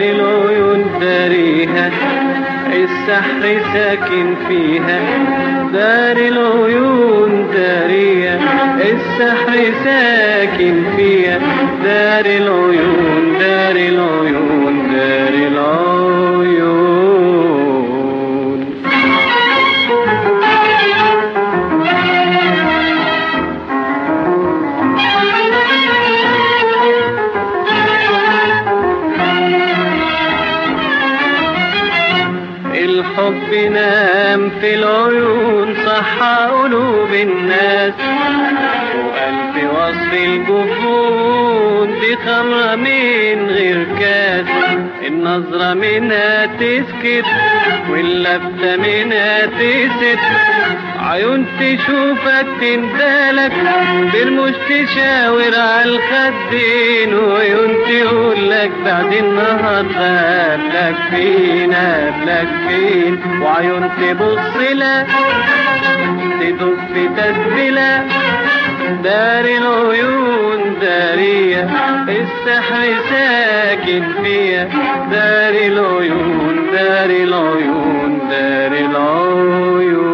العيون داريها السحر ساكن فيها، دار العيون داريها السحر ساكن فيها، دار العيون دار العيون دار العيون. الحب نام في العيون صحى قلوب الناس، وقال في وصف الجفون دي خمرة من غير كاس، النظرة منها تسكت واللفتة منها تسد، عيون تشوفك تندالك برموش تشاور عالخدين، وعيون تقولك بعد النهاردة قبلك فين قبلك فين، وعيون تبصلك تدب في تسبيلك، دار العيون دارية السحر ساكن فيها، دار العيون دار العيون دار العيون.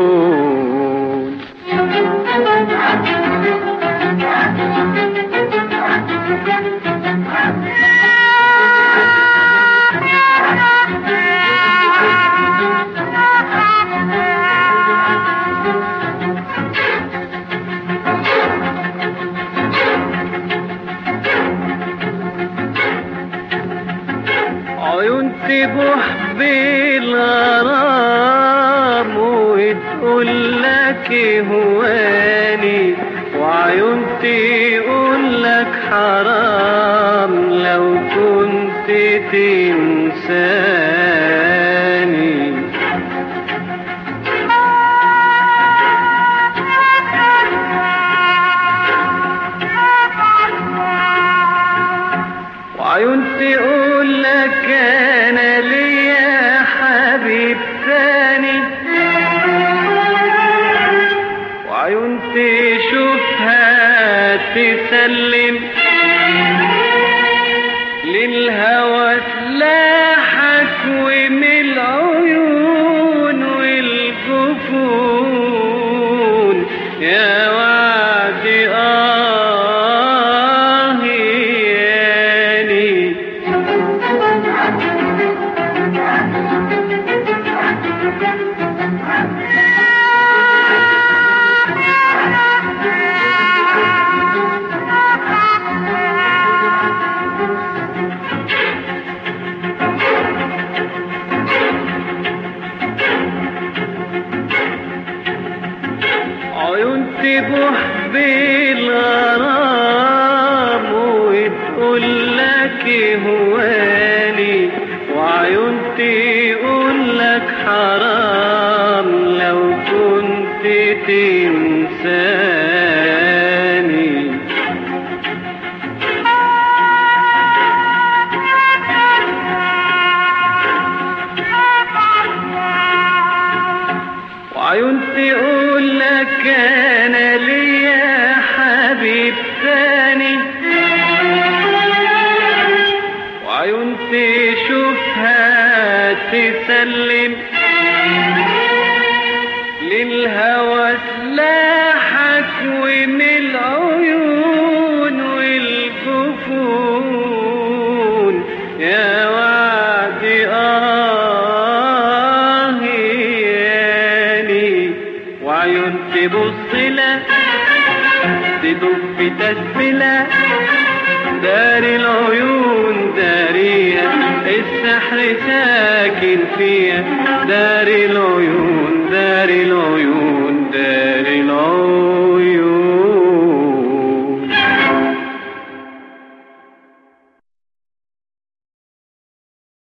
عيون تبوح بالغرام وتقولك هواني، وعيون تقولك حرام لو كنت تنساني، وعيون تقولك انا ليا حبيب ثاني، وعيون تشوفها تسلم للهوى سلاحك، ومن العيون والجفون يا وعدي ياني. عيون تبوح بالغرام وتقولك هواني، وعيون تقولك حرام لو كنت تنساني، وعيون تقولك انا ليا حبيب ثاني، وعيون تشوفها تسلم للهوى سلاحك، ومن العيون والجفون يا وعدي ياني، وعيون تبصلك تدب في تسبيلك، دار العيون داريها السحر ساكن فيها، دار العيون